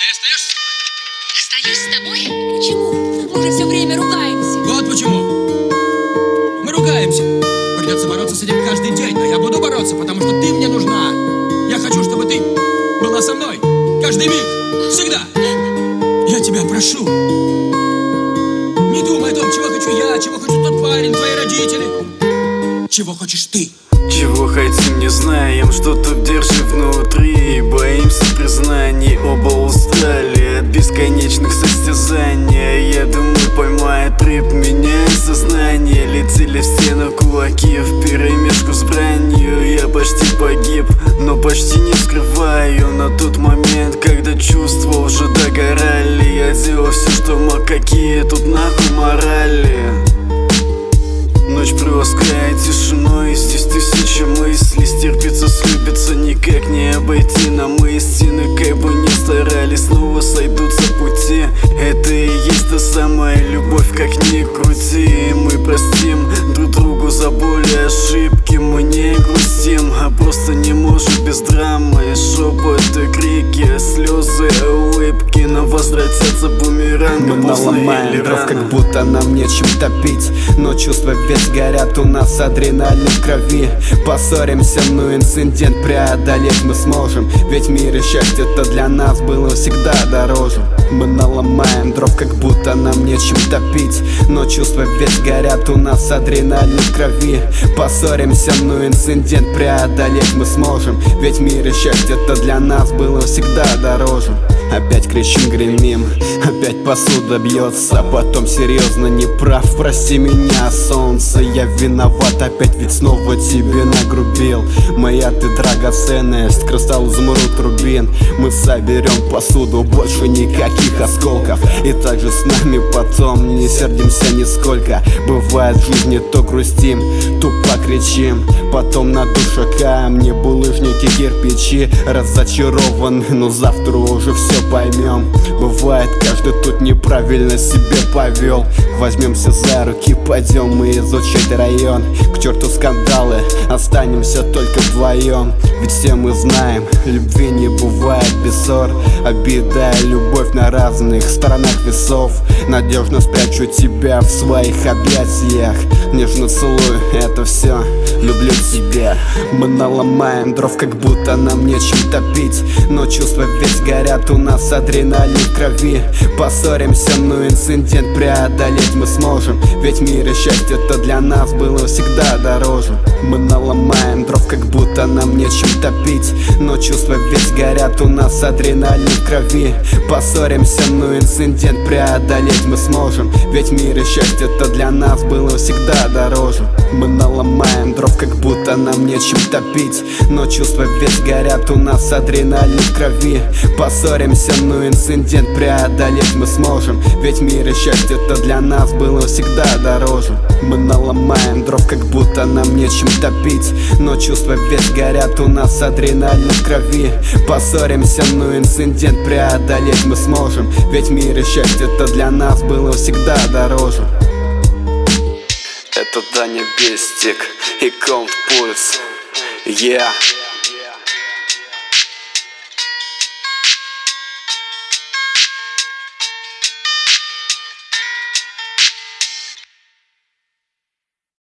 остаешься со мной? Остаюсь с тобой? Почему? Мы же все время ругаемся. Вот почему. Мы ругаемся. Придется бороться с этим каждый день, но я буду бороться, потому что ты мне нужна. Я хочу, чтобы ты была со мной. Каждый миг. Всегда. Я тебя прошу. Не думай о том, чего хочу я, чего хочет тот парень, твои родители. Чего хочешь ты? Чего хотим, не знаем, что тут держи внутри. Боимся признаний, оба устали от бесконечных состязаний. Я думаю, поймает рыб, меняет сознание. Летели в стенах кулаки вперемешку с бранью. Я почти погиб, но почти не скрываю. На тот момент, когда чувства уже догорали, я делал все, что мог, какие тут нахуй морали. Ночь плоская тишиной, здесь тысячи мыслей. Стерпится, слюбится, никак не обойти нам истины. Как бы ни старались, снова сойдутся пути. Это и есть та самая любовь, как ни крути. Мы простим друг другу за боли и ошибки. Мы не грустим, а просто не можем без драмы. Шепоты, крики, слезы, улыбки. Нам возвратятся бумерангом. Мы наломаем дров, как будто нам нечем топить. Но чувства весь горят, у нас адреналин в крови. Поссоримся, но инцидент преодолеть мы сможем. Ведь мир и счастье-то для нас было всегда дороже. Мы наломаем дров, как будто нам нечем топить. Но чувства весь горят, у нас адреналин в крови. Поссоримся, но инцидент преодолеть мы сможем. Ведь мир и счастье-то для нас было всегда дороже. Опять кричим, гремим, опять посуда бьется. Потом серьезно не прав, прости меня, солнце. Я виноват опять, ведь снова тебе нагрубил. Моя ты драгоценность, кристалл, изумруд, рубин. Мы соберем посуду, больше никаких осколков. И также с нами потом не сердимся нисколько. Бывает в жизни то грустим, тупо кричим. Потом на душе камни, булыжники, кирпичи. Разочарованы, но завтра уже все поймем. Бывает, каждый тут неправильно себя повел. Возьмемся за руки, пойдем мы изучать район. К черту скандалы, останемся только вдвоем. Ведь все мы знаем, любви не бывает без ссор. Обида и любовь на разных сторонах весов. Надежно спрячу тебя в своих объятиях. Нежно целую, это все, люблю тебя. Мы наломаем дров, как будто нам нечем топить. Но чувства весь горят, у нас адреналин в крови. Поссоримся, но инцидент преодолеть мы сможем. Ведь мир и счастье-то для нас было всегда дороже. Мы наломаем дров, как будто нам нечем топить. Но чувства весь горят, у нас адреналин в крови. Поссоримся, но инцидент преодолеть мы сможем. Ведь мир и счастье-то для нас было всегда дороже. Мы наломаем дров, как будто нам нечем топить. Но чувства весь горят, у нас адреналин в крови. Поссоримся, но инцидент преодолеть мы сможем. Ведь мир и счастье-то для нас было всегда дороже. Мы наломаем дров, как будто нам нечем топить. Но чувства весь горят, у нас адреналин в крови. Поссоримся, но инцидент преодолеть мы сможем. Ведь мир и счастье-то для нас было всегда дороже. Это Даня Бестик и Cold Pulse. Yeah.